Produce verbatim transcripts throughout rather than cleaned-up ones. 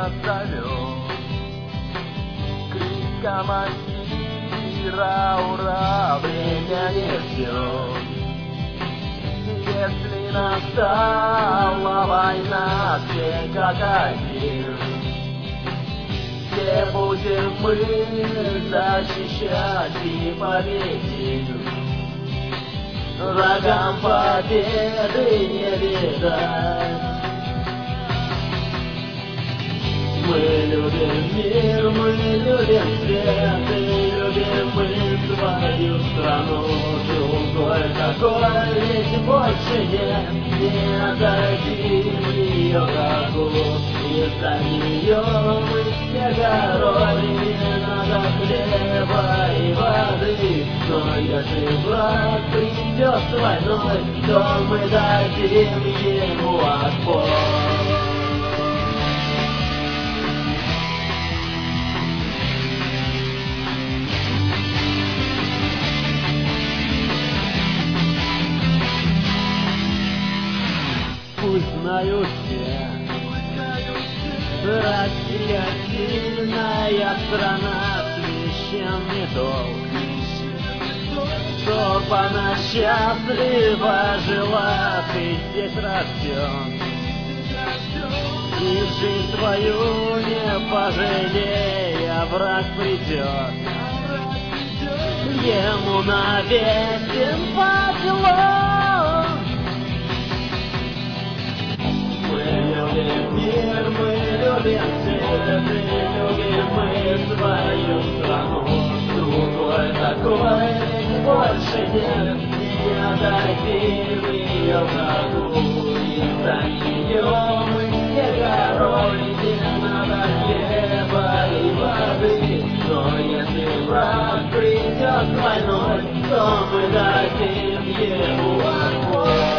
зовет. Крик командира, ура, время не ждет. Если настала война, все как один, все будем мы защищать и победим. Врагам победы не видать. Мы любим мир, мы любим свет, и любим мы свою страну. Другой такой ведь больше нет, не отдадим ее врагу. Из-за нее мы все герои, надо хлеба и воды. Но если враг придет с войной, то мы дадим ему отпор. Пусть знают все, Россия сильная страна, священный долг, чтоб она счастлива жила, ты здесь рожден, и жизнь твою не пожалея, враг придет, ему навесим поклон. Мы любим мир, мы любим свет, и любим мы свою страну. Другой такой ведь больше нет, не отдадим ее врагу. Из-за нее мы все герои, надо хлеба и воды. Но если враг придет с войной, то мы дадим ему отпор.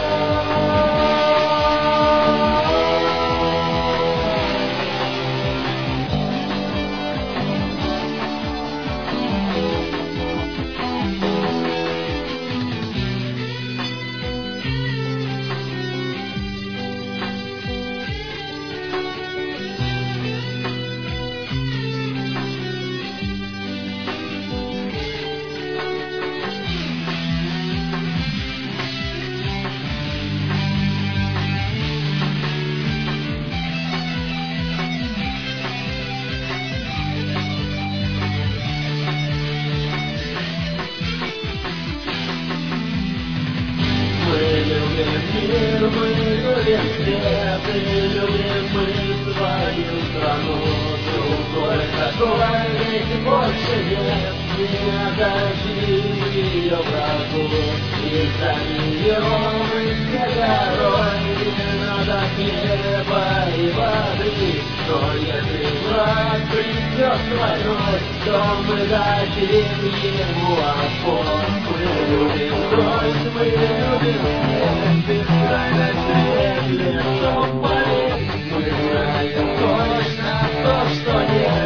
Мир, мы любим свет, и любим мы свою страну. Другой такой ведь больше нет, не отдадим ее врагу. Из-за нее мы все герои, надо хлеба и воды. Но если враг придет с войной, то мы дадим ему отпор. Мы любим кровь, мы любим смерть, бескрайний свет, лицом болит. Мы знаем точно то, что нет.